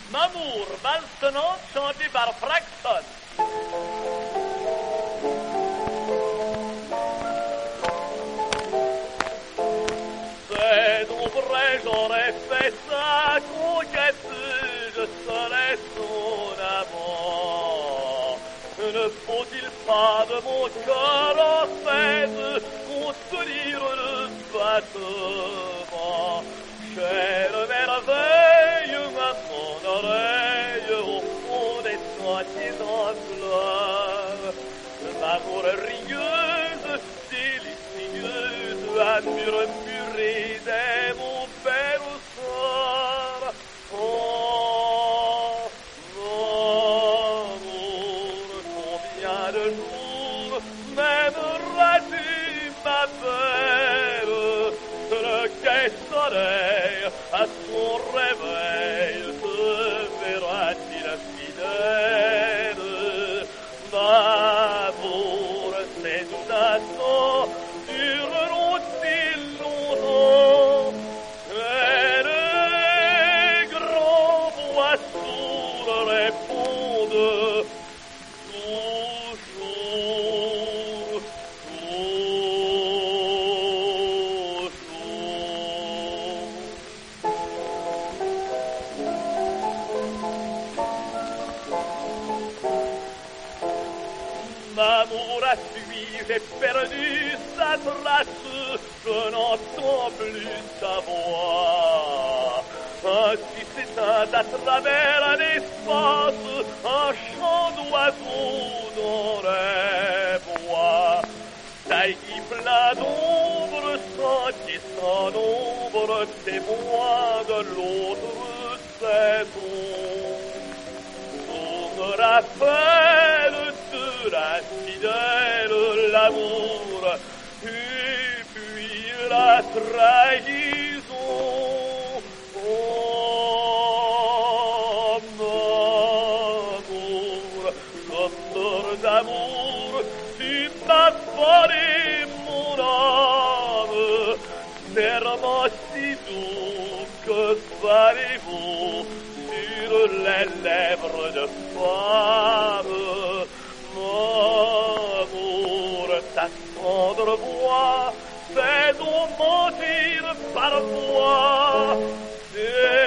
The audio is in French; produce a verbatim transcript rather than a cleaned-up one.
Mamour, maintenant chanté par Fraxton. C'est donc vrai, j'aurais fait ça, conquête, je serais son amant. Ne faut-il pas de mon cœur en fait contenir le battement? Chère merveille, à mon oreille, au fond des sentiers en fleurs, l'amour rieuse, délicieuse, à murmurer des mots belles soirs. Oh, amour, combien de jours m'aimeras-tu, ma belle? Le quai soleil, à son réveil, te verra-t-il fidèle? D'amour, ces instants dureront-ils longtemps? Et les grands bois sourds répondent toujours, Mamour a fui, j'ai perdu sa trace, je n'entends plus sa voix. Ainsi s'éteint à travers un espace, un chant d'oiseaux dans les bois. Taillis plein d'ombre, sentier sans nombre, témoin de l'autre saison. On me rappelle de la fidèle l'amour, et puis la trahison. Oh, mon amour, chauffeur d'amour, tu m'as volé mon âme, serment si doux, que valez-vous sur les lèvres de femme? Mon amour, ta tendre voix fait donc mentir parfois.